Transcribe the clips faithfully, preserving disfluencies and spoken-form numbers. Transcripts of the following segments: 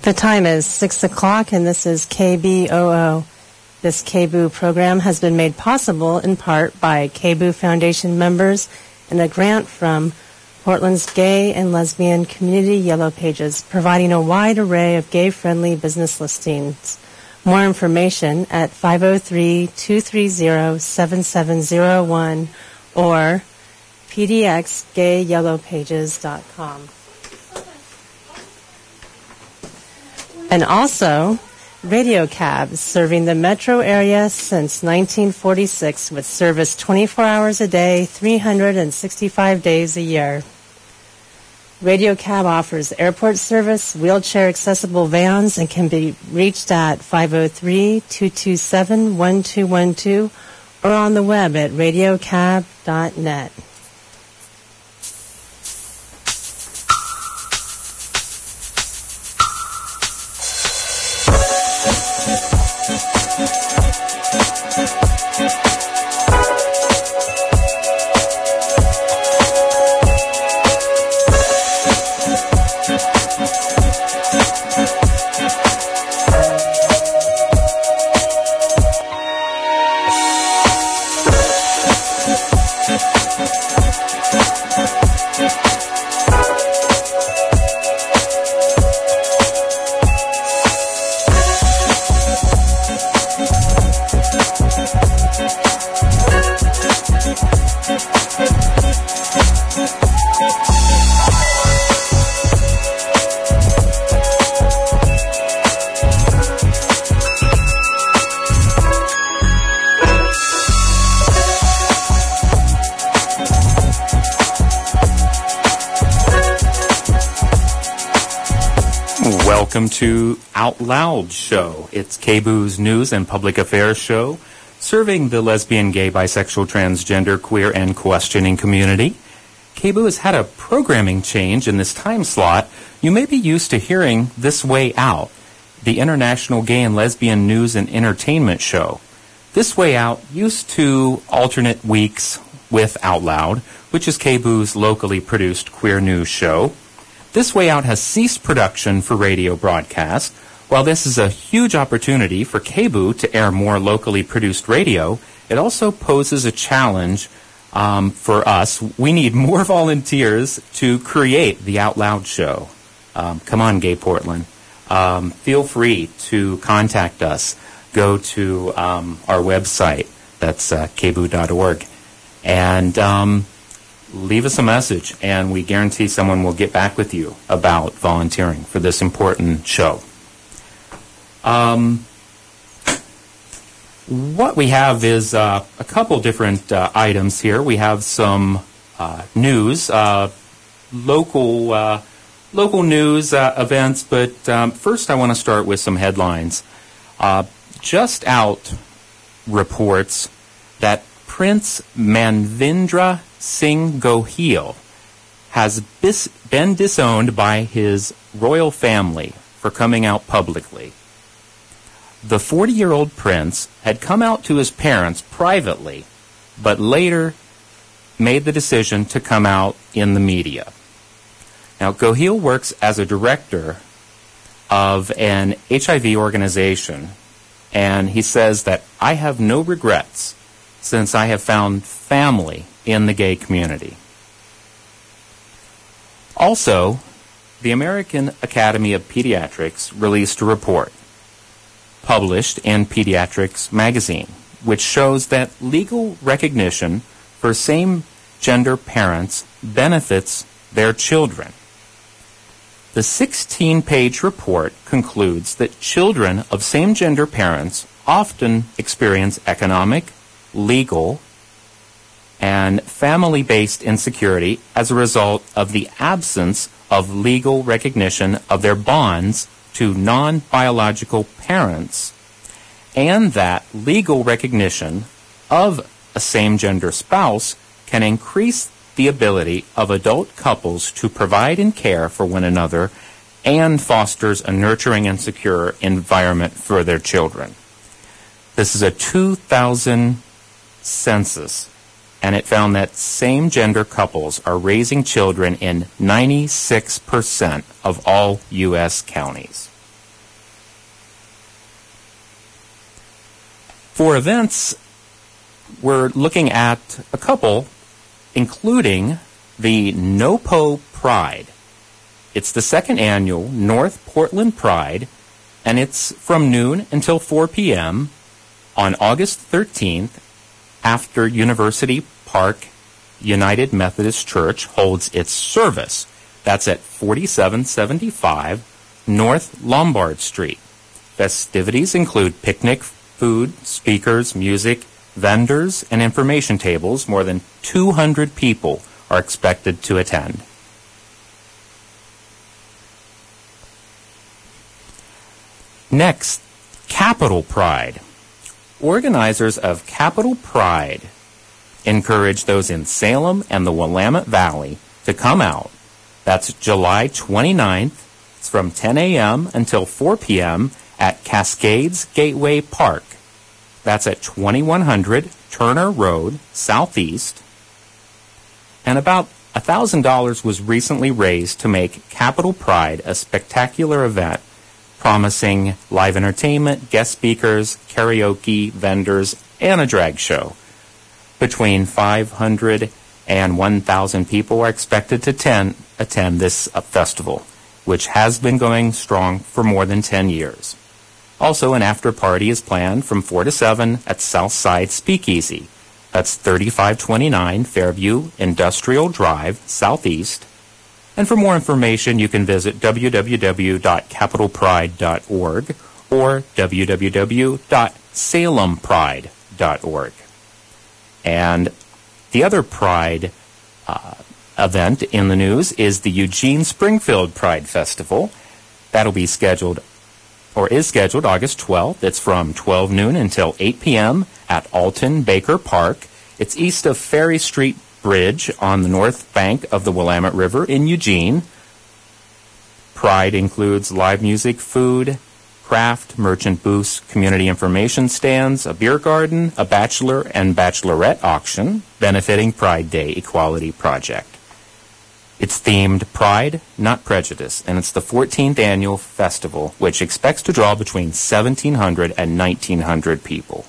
The time is six o'clock, and this is K B O O. This K B O O program has been made possible in part by K B O O Foundation members and a grant from Portland's Gay and Lesbian Community Yellow Pages, providing a wide array of gay-friendly business listings. More information at five oh three, two three zero, seven seven zero one or p d x gay yellow pages dot com. And also, Radio Cab, serving the metro area since nineteen forty-six with service twenty-four hours a day, three hundred sixty-five days a year. Radio Cab offers airport service, wheelchair-accessible vans, and can be reached at five oh three, two two seven, one two one two or on the web at radio cab dot net. Welcome to Out Loud Show. It's K B O O's news and public affairs show, serving the lesbian, gay, bisexual, transgender, queer, and questioning community. K B O has had a programming change in this time slot. You may be used to hearing This Way Out, the international gay and lesbian news and entertainment show. This Way Out used to alternate weeks with Out Loud, which is K B O O's locally produced queer news show. This Way Out has ceased production for radio broadcast. While this is a huge opportunity for K B O O to air more locally produced radio, it also poses a challenge um, for us. We need more volunteers to create the Out Loud show. Um, come on, Gay Portland. Um, feel free to contact us. Go to um, our website. That's uh, k b o dot org. And Um, leave us a message, and we guarantee someone will get back with you about volunteering for this important show. Um, what we have is uh, a couple different uh, items here. We have some uh, news, uh, local uh, local news uh, events, but um, first I want to start with some headlines. Uh, Just Out reports that Prince Manvendra Singh Gohil has bis- been disowned by his royal family for coming out publicly. The forty-year-old prince had come out to his parents privately, but later made the decision to come out in the media. Now, Gohil works as a director of an H I V organization, and he says that I have no regrets since I have found family in the gay community. Also, the American Academy of Pediatrics released a report published in Pediatrics magazine, which shows that legal recognition for same-gender parents benefits their children. The sixteen-page report concludes that children of same-gender parents often experience economic, legal, and family-based insecurity as a result of the absence of legal recognition of their bonds to non-biological parents, and that legal recognition of a same-gender spouse can increase the ability of adult couples to provide and care for one another and fosters a nurturing and secure environment for their children. This is a two thousand census, and it found that same-gender couples are raising children in ninety-six percent of all U S counties. For events, we're looking at a couple, including the NoPo Pride. It's the second annual North Portland Pride, and it's from noon until four p.m. on August thirteenth after University Park United Methodist Church holds its service. That's at forty-seven seventy-five North Lombard Street. Festivities include picnic, food, speakers, music, vendors, and information tables. More than two hundred people are expected to attend. Next, Capitol Pride. Organizers of Capitol Pride encourage those in Salem and the Willamette Valley to come out. That's July twenty-ninth. It's from ten a.m. until four p.m. at Cascades Gateway Park. That's at twenty-one hundred Turner Road, Southeast. And about one thousand dollars was recently raised to make Capitol Pride a spectacular event, promising live entertainment, guest speakers, karaoke, vendors, and a drag show. Between five hundred and one thousand people are expected to ten, attend this uh, festival, which has been going strong for more than ten years. Also, an after-party is planned from four to seven at Southside Speakeasy. That's thirty-five twenty-nine Fairview Industrial Drive, Southeast. And for more information, you can visit w w w dot capitol pride dot org or w w w dot salem pride dot org. And the other Pride uh, event in the news is the Eugene Springfield Pride Festival. That'll be scheduled, or is scheduled, August twelfth. It's from twelve noon until eight p.m. at Alton Baker Park. It's east of Ferry Street Bridge on the north bank of the Willamette River in Eugene. Pride includes live music, food, craft, merchant booths, community information stands, a beer garden, a bachelor and bachelorette auction benefiting Pride Day Equality Project. It's themed Pride, Not Prejudice, and it's the fourteenth annual festival, which expects to draw between seventeen hundred and nineteen hundred people.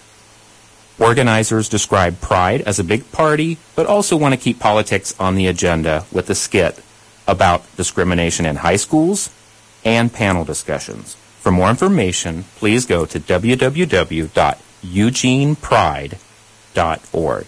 Organizers describe Pride as a big party, but also want to keep politics on the agenda with a skit about discrimination in high schools and panel discussions. For more information, please go to w w w dot eugene pride dot org.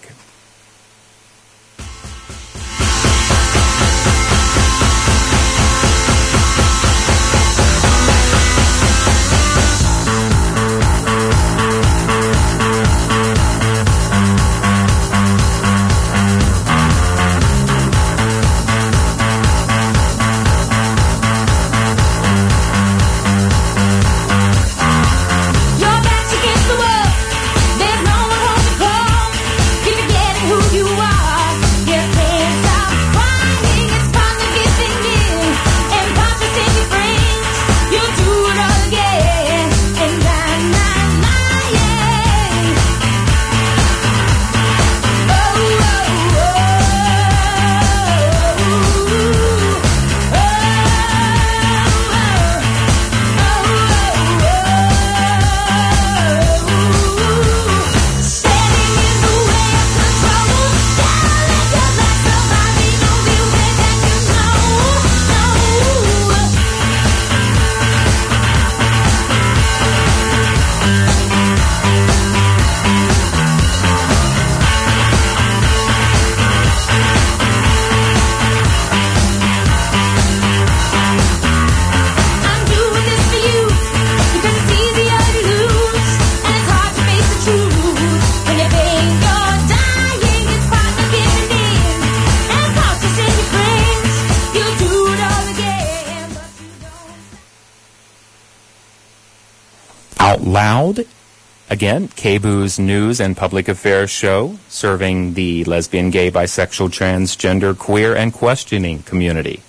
Out Loud, again, K B U's news and public affairs show serving the lesbian, gay, bisexual, transgender, queer, and questioning community.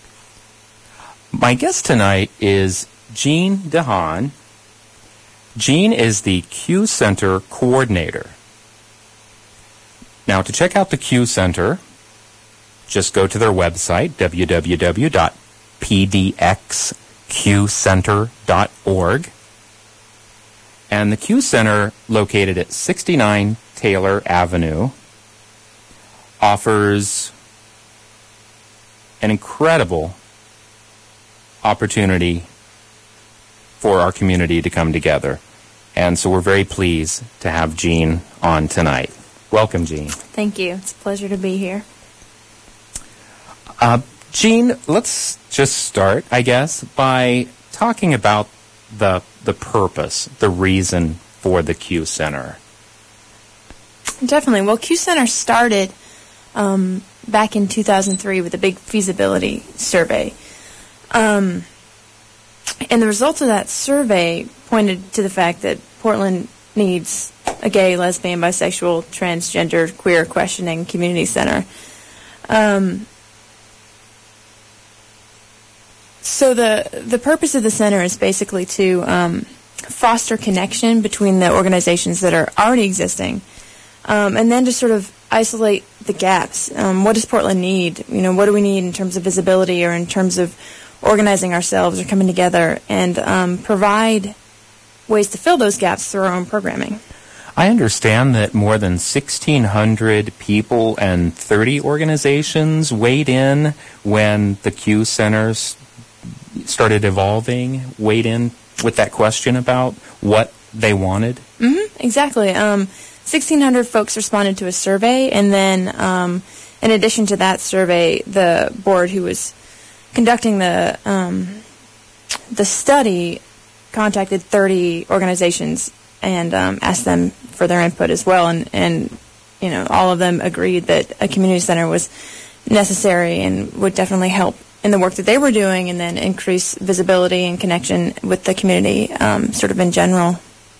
My guest tonight is Jean DeHaan. Jean is the Q Center coordinator. Now, to check out the Q Center, just go to their website, w w w dot p d x q center dot org. And the Q Center, located at sixty-nine Taylor Avenue, offers an incredible opportunity for our community to come together. And so we're very pleased to have Jean on tonight. Welcome, Jean. Thank you. It's a pleasure to be here. Uh, Jean, let's just start, I guess, by talking about the the purpose, the reason for the Q Center. Definitely. Well, Q Center started um, back in two thousand three with a big feasibility survey. Um, and the results of that survey pointed to the fact that Portland needs a gay, lesbian, bisexual, transgender, queer questioning community center. Um, so the the purpose of the center is basically to um, foster connection between the organizations that are already existing, um, and then to sort of isolate the gaps. Um, what does Portland need? You know, what do we need in terms of visibility or in terms of organizing ourselves or coming together, and um, provide ways to fill those gaps through our own programming. I understand that more than sixteen hundred people and thirty organizations weighed in when the Q Centers started evolving, weighed in with that question about what they wanted? Mm-hmm, exactly. Um, sixteen hundred folks responded to a survey, and then um, in addition to that survey, the board who was conducting the um, the study contacted thirty organizations and um, asked them for their input as well, and, and you know, all of them agreed that a community center was necessary and would definitely help in the work that they were doing, and then increase visibility and connection with the community um, sort of in general.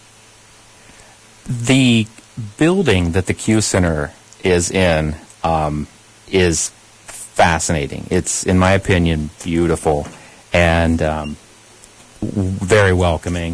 The building that the Q Center is in um, is fascinating. It's, in my opinion, beautiful and um, very welcoming.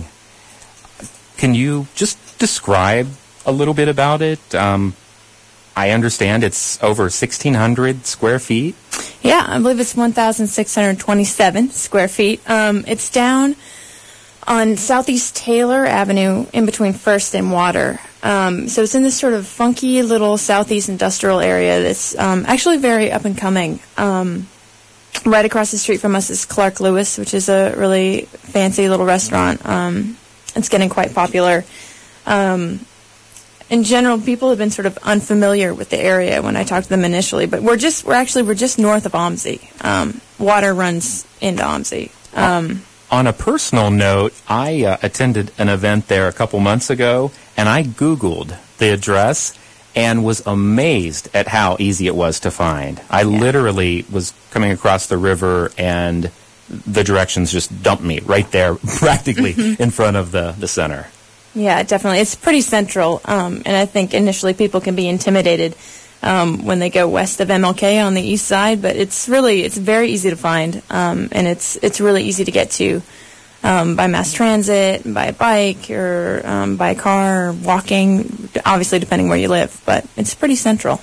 Can you just describe a little bit about it? Um, I understand it's over sixteen hundred square feet. Yeah, I believe it's one thousand six hundred twenty-seven square feet. Um, it's down on Southeast Taylor Avenue in between First and Water. Um, so it's in this sort of funky little Southeast industrial area that's um, actually very up and coming. Um, right across the street from us is Clark Lewis, which is a really fancy little restaurant. Um, it's getting quite popular. Um, in general, people have been sort of unfamiliar with the area when I talked to them initially, but we're just, we're actually, we're just north of O M S I. Um, water runs into O M S I. Um, On a personal note, I uh, attended an event there a couple months ago, and I Googled the address and was amazed at how easy it was to find. I yeah. literally was coming across the river, and the directions just dumped me right there, practically in front of the, the center. Yeah, definitely. It's pretty central, um, and I think initially people can be intimidated um, when they go west of M L K on the east side, but it's really, it's very easy to find, um, and it's it's really easy to get to um, by mass transit, by a bike, or um, by a car, or walking, obviously depending where you live, but it's pretty central.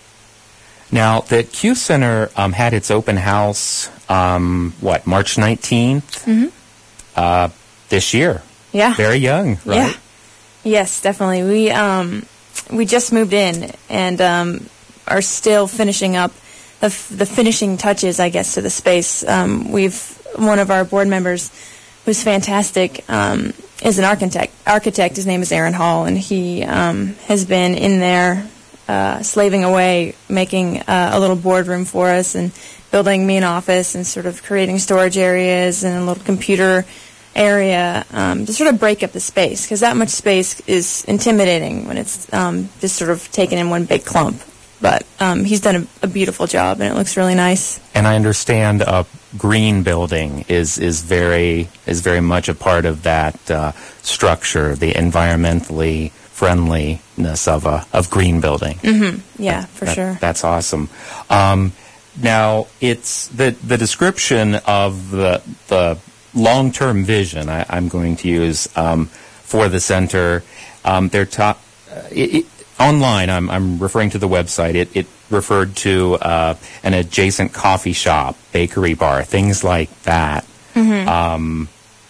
Now, the Q Center um, had its open house, um, what, March nineteenth? Mm-hmm. Uh, this year. Yeah. Very young, right? Yeah. Yes, definitely. We um we just moved in and um are still finishing up the f- the finishing touches, I guess, to the space. Um, we've one of our board members, who's fantastic, um, is an architect. Architect. His name is Aaron Hall, and he um, has been in there uh, slaving away, making uh, a little boardroom for us and building me an office and sort of creating storage areas and a little computer area um, to sort of break up the space, because that much space is intimidating when it's um, just sort of taken in one big clump. But um, he's done a, a beautiful job, and it looks really nice. And I understand a green building is is very is very much a part of that uh, structure, the environmentally friendliness of a of green building. Mm-hmm. Yeah, that, for that, sure. That's awesome. Um, now, it's the the description of the the long-term vision I, I'm going to use um, for the center. Um, they're top uh, it, it, online. I'm, I'm referring to the website. It, it referred to uh, an adjacent coffee shop, bakery bar, things like that. Mm-hmm. Um,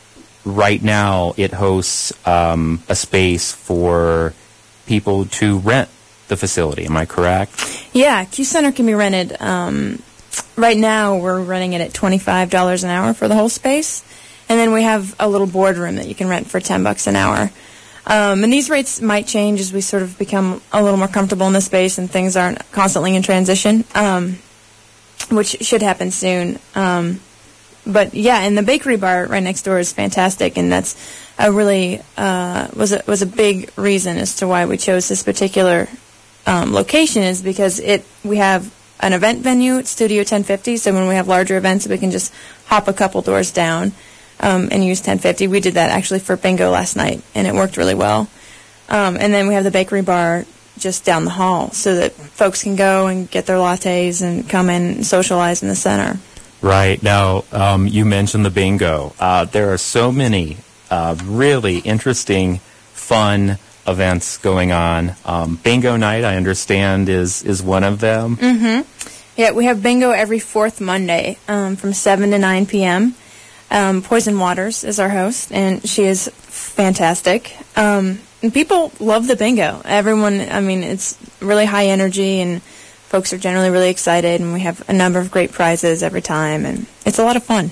right now it hosts um, a space for people to rent the facility. Am I correct? Yeah, Q Center can be rented. Um, right now, we're running it at twenty-five dollars an hour for the whole space, and then we have a little boardroom that you can rent for ten bucks an hour. Um, and these rates might change as we sort of become a little more comfortable in the space and things aren't constantly in transition, um, which should happen soon. Um, but yeah, and the bakery bar right next door is fantastic, and that's a really uh, was a, was a big reason as to why we chose this particular um, location, is because it we have an event venue at Studio ten fifty, so when we have larger events, we can just hop a couple doors down. Um, and use ten fifty. We did that actually for bingo last night, and it worked really well. Um, and then we have the bakery bar just down the hall so that folks can go and get their lattes and come in and socialize in the center. Right. Now, um, you mentioned the bingo. Uh, there are so many uh, really interesting, fun events going on. Um, bingo night, I understand, is, is one of them. Mm-hmm. Yeah, we have bingo every fourth Monday um, from seven to nine p.m., Um, Poison Waters is our host, and she is fantastic. Um, and people love the bingo. Everyone, I mean, it's really high energy, and folks are generally really excited, and we have a number of great prizes every time, and it's a lot of fun.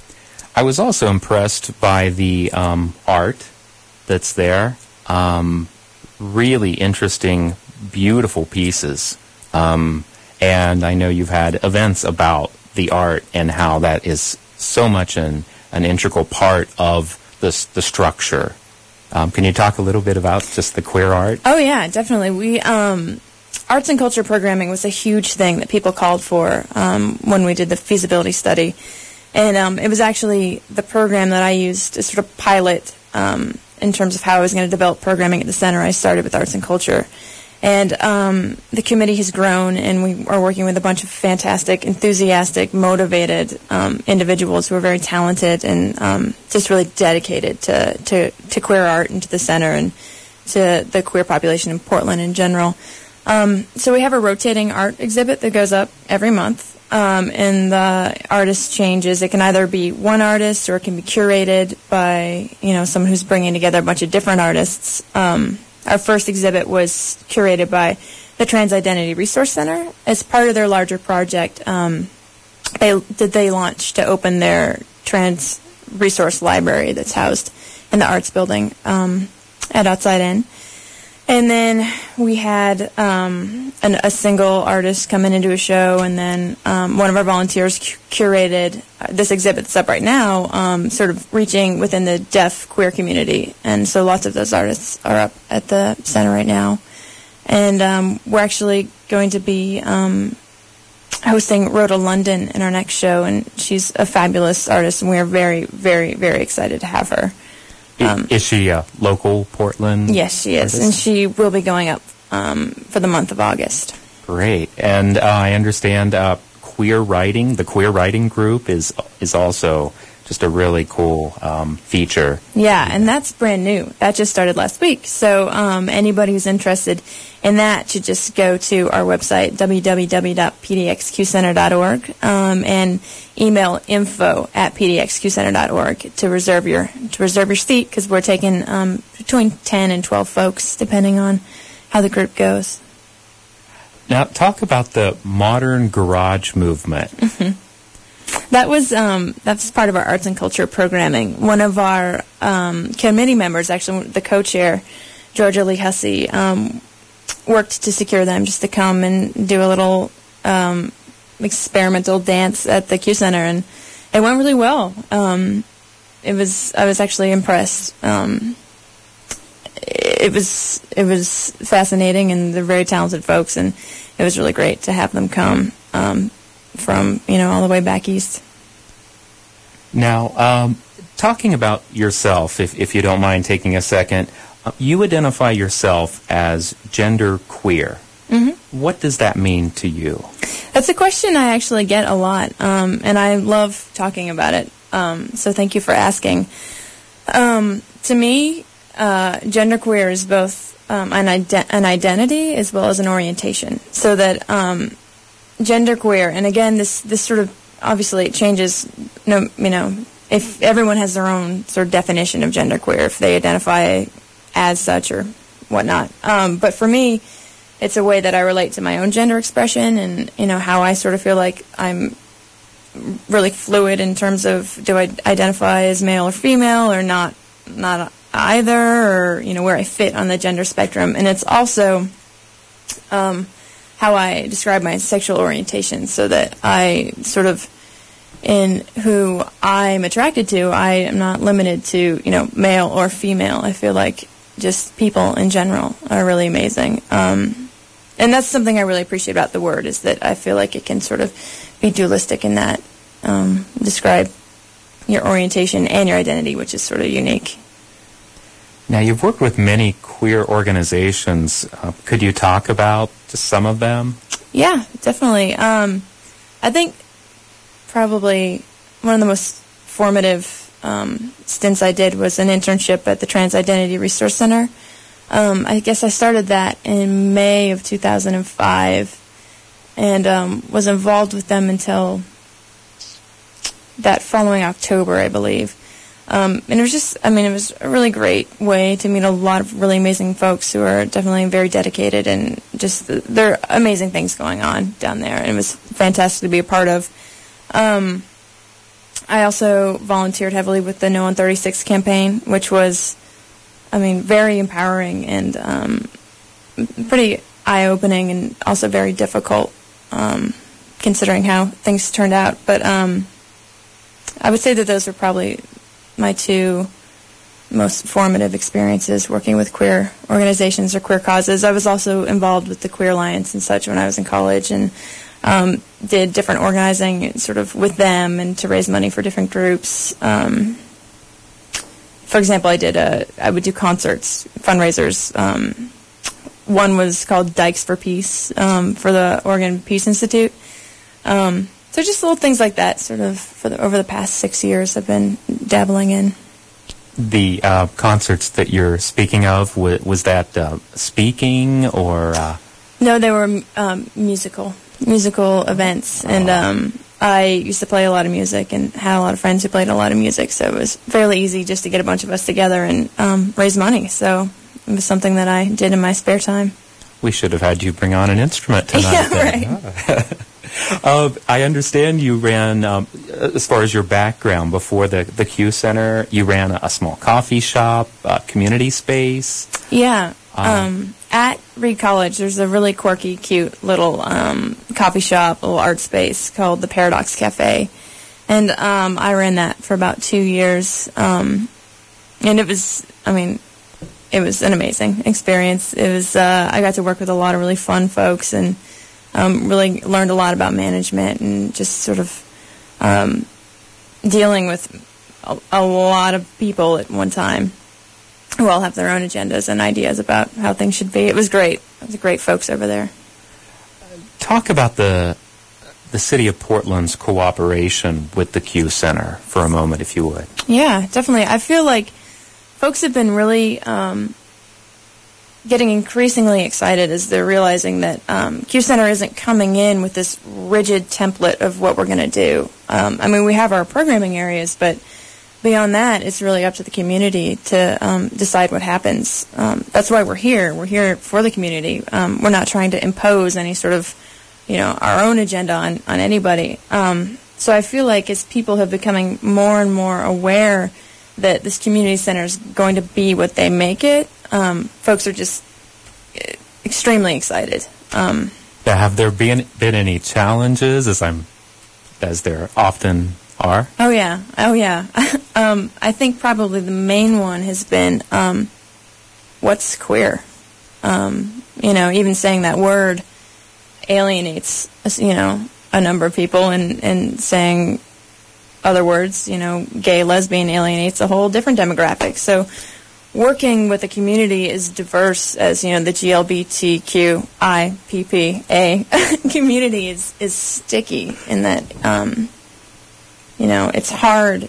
I was also impressed by the um, art that's there. Um, really interesting, beautiful pieces. Um, and I know you've had events about the art and how that is so much an, an integral part of this, the structure. Um, can you talk a little bit about just the queer art? Oh, yeah, definitely. We um, arts and culture programming was a huge thing that people called for um, when we did the feasibility study. And um, it was actually the program that I used to sort of pilot um, in terms of how I was going to develop programming at the center. I started with arts and culture. And um, the committee has grown, and we are working with a bunch of fantastic, enthusiastic, motivated um, individuals who are very talented and um, just really dedicated to, to, to queer art and to the center and to the queer population in Portland in general. Um, so we have a rotating art exhibit that goes up every month, um, and the artist changes. It can either be one artist or it can be curated by, you know, someone who's bringing together a bunch of different artists. Um, Our first exhibit was curated by the Trans Identity Resource Center as part of their larger project. Um, they that they launched to open their trans resource library that's housed in the Arts Building um, at Outside In. And then we had um, an, a single artist come in and do a show, and then um, one of our volunteers cu- curated this exhibit that's up right now, um, sort of reaching within the deaf queer community. And so lots of those artists are up at the center right now. And um, we're actually going to be um, hosting Rhoda London in our next show, and she's a fabulous artist, and we are very, very, very excited to have her. Um, is she a local Portland Yes, she is, artist? and she will be going up um, for the month of August. Great. And uh, I understand uh, queer writing, the queer writing group is is also just a really cool um, feature. Yeah, and that's brand new. That just started last week. So um, anybody who's interested in that should just go to our website, w w w dot p d x q center dot org, um, and email info at p d x q center dot org to reserve your to reserve your seat, because we're taking um, between ten and twelve folks, depending on how the group goes. Now, talk about the modern garage movement. Mm-hmm. That was um, that's part of our arts and culture programming. One of our um, committee members, actually the co-chair, Georgia Lee Hussey, um, worked to secure them just to come and do a little um, experimental dance at the Q Center, and it went really well. Um, it was I was actually impressed. Um, it was it was fascinating, and they're very talented folks, and it was really great to have them come. Um, from, you know, all the way back east. Now, um, talking about yourself, if, if you don't mind taking a second, uh, you identify yourself as gender queer. Mm-hmm. What does that mean to you? That's a question I actually get a lot, um, and I love talking about it, um, so thank you for asking. Um, to me, uh, genderqueer is both um, an, ide- an identity as well as an orientation, so that um, genderqueer, and again, this, this sort of, obviously it changes, no, you know, if everyone has their own sort of definition of genderqueer, if they identify as such or whatnot. Um, but for me, it's a way that I relate to my own gender expression and, you know, how I sort of feel like I'm really fluid in terms of do I identify as male or female or not, not either, or, you know, where I fit on the gender spectrum. And it's also um, how I describe my sexual orientation, so that I sort of, in who I'm attracted to, I am not limited to, you know, male or female. I feel like just people in general are really amazing. Um, and that's something I really appreciate about the word, is that I feel like it can sort of be dualistic in that, um, describe your orientation and your identity, which is sort of unique. Now, you've worked with many queer organizations. Uh, could you talk about just some of them? Yeah, definitely. Um, I think probably one of the most formative um, stints I did was an internship at the Trans Identity Resource Center. Um, I guess I started that in May of two thousand five and um, was involved with them until that following October, I believe. Um, and it was just, I mean, it was a really great way to meet a lot of really amazing folks who are definitely very dedicated, and just, there are amazing things going on down there, and it was fantastic to be a part of. Um, I also volunteered heavily with the No one thirty-six campaign, which was, I mean, very empowering and um, pretty eye-opening, and also very difficult, um, considering how things turned out. But um, I would say that those were probably my two most formative experiences working with queer organizations or queer causes. I was also involved with the Queer Alliance and such when I was in college, and um, did different organizing sort of with them and to raise money for different groups. Um, for example, I did a, I would do concerts, fundraisers. Um, one was called Dykes for Peace um, for the Oregon Peace Institute. Um, So just little things like that, sort of, for the, over the past six years, I've been dabbling in. The uh, concerts that you're speaking of, w- was that uh, speaking or? Uh... No, they were um, musical, musical events, and um, I used to play a lot of music and had a lot of friends who played a lot of music, so it was fairly easy just to get a bunch of us together and um, raise money. So it was something that I did in my spare time. We should have had you bring on an instrument tonight. Yeah, then. right. Uh, I understand you ran, um, as far as your background, before the, the Q Center, you ran a, a small coffee shop, a community space. Yeah. Um, Um, at Reed College, there's a really quirky, cute little um, coffee shop, little art space called the Paradox Cafe. And um, I ran that for about two years. Um, and it was, I mean, it was an amazing experience. It was, uh, I got to work with a lot of really fun folks, and Um, really learned a lot about management and just sort of um, dealing with a, a lot of people at one time who all have their own agendas and ideas about how things should be. It was great. It was great folks over there. Talk about the the City of Portland's cooperation with the Q Center for a moment, if you would. Yeah, definitely. I feel like folks have been really Um, getting increasingly excited as they're realizing that um, Q Center isn't coming in with this rigid template of what we're going to do. Um, I mean, we have our programming areas, but beyond that, it's really up to the community to um, decide what happens. Um, that's why we're here. We're here for the community. Um, we're not trying to impose any sort of, you know, our own agenda on, on anybody. Um, so I feel like as people have becoming more and more aware that this community center is going to be what they make it, Um, folks are just extremely excited. Um, Have there been been any challenges, as I'm, as there often are? Oh yeah, oh yeah. um, I think probably the main one has been um, what's queer. Um, you know, even saying that word alienates, you know, a number of people, and and saying other words, you know, gay, lesbian alienates a whole different demographic. So working with a community as diverse as, you know, the G L B T Q I P P A community is, is sticky in that, um, you know, it's hard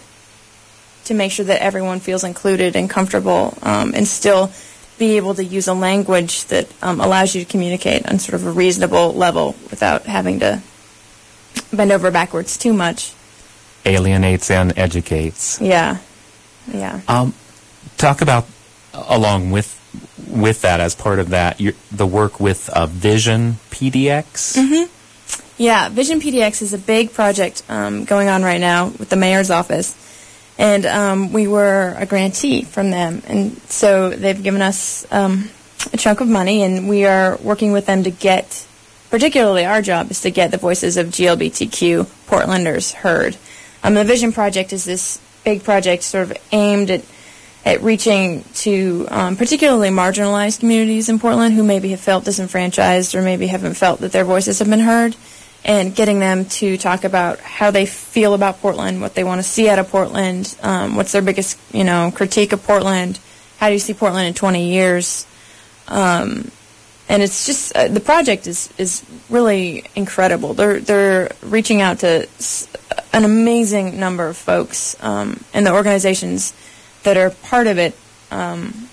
to make sure that everyone feels included and comfortable, um, and still be able to use a language that um, allows you to communicate on sort of a reasonable level without having to bend over backwards too much. alienates and educates. Yeah, yeah. Um, talk about, along with with that, as part of that, your, the work with uh, Vision P D X. Mm-hmm. Yeah, Vision P D X is a big project um, going on right now with the mayor's office, and um, we were a grantee from them, and so they've given us um, a chunk of money, and we are working with them to get, particularly our job is to get the voices of G L B T Q Portlanders heard. Um, the Vision Project is this big project sort of aimed at at reaching to um, particularly marginalized communities in Portland who maybe have felt disenfranchised or maybe haven't felt that their voices have been heard, and getting them to talk about how they feel about Portland, what they want to see out of Portland, um, what's their biggest, you know, critique of Portland, how do you see Portland in twenty years, um, and it's just uh, the project is is really incredible. They're they're reaching out to s- an amazing number of folks, um, and the organizations that are part of it um,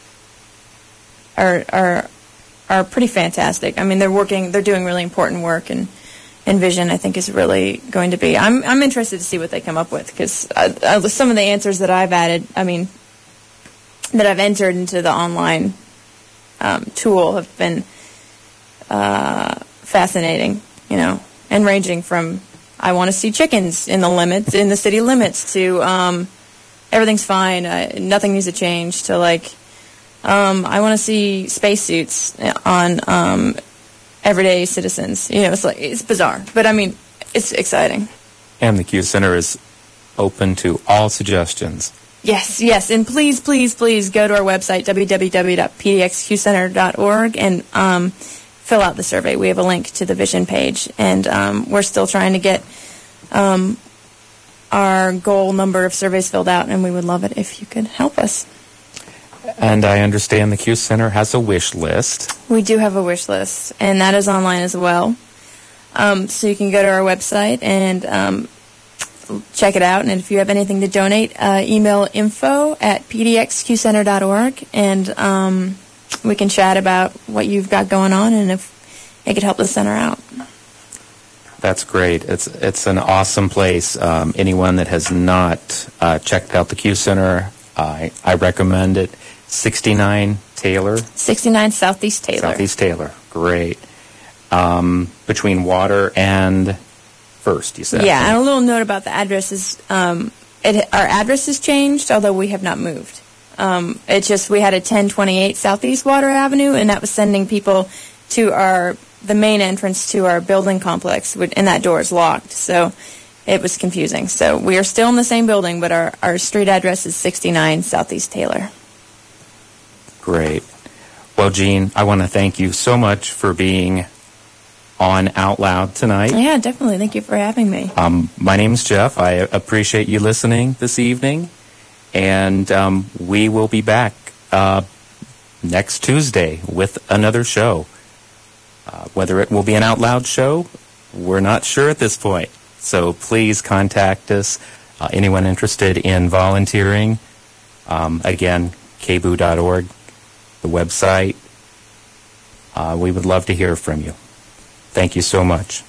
are are are pretty fantastic. I mean, they're working, they're doing really important work, and and Vision, I think, is really going to be. I'm I'm interested to see what they come up with, because uh, uh, some of the answers that I've added, I mean, that I've entered into the online um, tool have been uh, fascinating, you know, and ranging from I want to see chickens in the limits in the city limits to um, everything's fine, uh, nothing needs to change, to like um, I want to see spacesuits on um, everyday citizens. You know, it's like it's bizarre, but I mean, it's exciting. And the Q Center is open to all suggestions. Yes, yes, and please, please, please go to our website, w w w dot p d x q center dot org, and um, fill out the survey. We have a link to the Vision page, and um, we're still trying to get um, our goal number of surveys filled out, and we would love it if you could help us. And I understand the Q Center has a wish list. We do have a wish list, and that is online as well. Um, so you can go to our website and um, check it out. And if you have anything to donate, uh, email info at p d x q center dot org, and um, we can chat about what you've got going on and if it could help the center out. That's great. It's it's an awesome place. Um, anyone that has not uh, checked out the Q Center, I I recommend it. sixty-nine Taylor. sixty-nine Southeast Taylor. Southeast Taylor. Great. Um, between Water and First, you said. Yeah, and a little note about the address is um, it, our address has changed, although we have not moved. Um, it's just we had a ten twenty-eight Southeast Water Avenue, and that was sending people to our the main entrance to our building complex, and that door is locked, so it was confusing. So we are still in the same building, but our, our street address is sixty-nine Southeast Taylor. Great. Well, Jean, I want to thank you so much for being on Out Loud tonight. Yeah, definitely. Thank you for having me. Um, my name's Jeff. I appreciate you listening this evening, and um, we will be back uh, next Tuesday with another show. Uh, whether it will be an Out Loud show, we're not sure at this point. So please contact us. Uh, anyone interested in volunteering, um, again, k b o dot org, the website. Uh, we would love to hear from you. Thank you so much.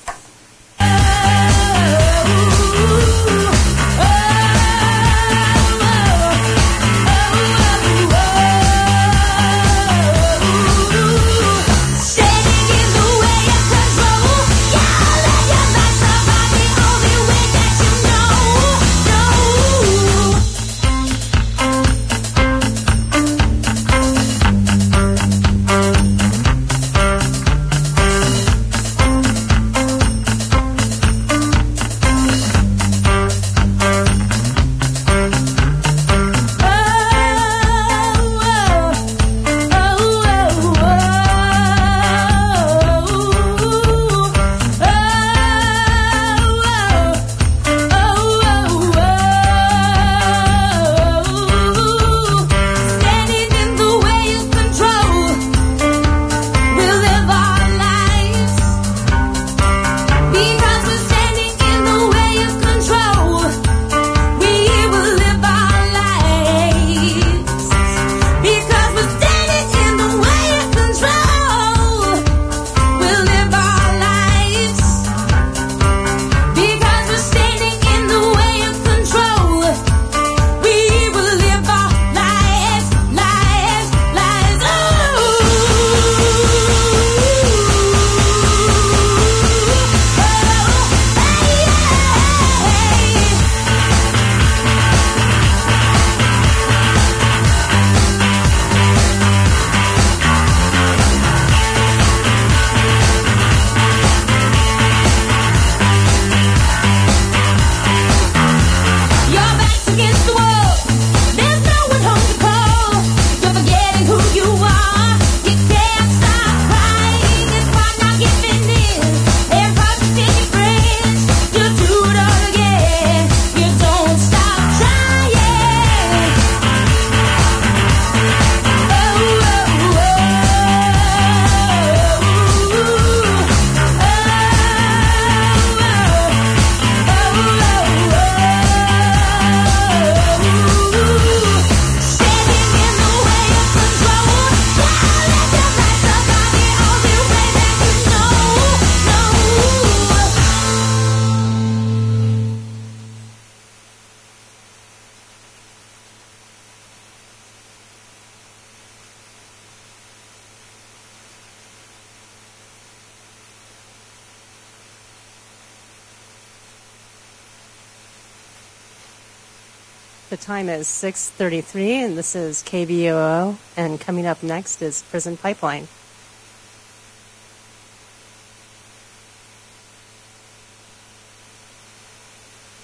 The time is six thirty-three, and this is K B O O, and coming up next is Prison Pipeline.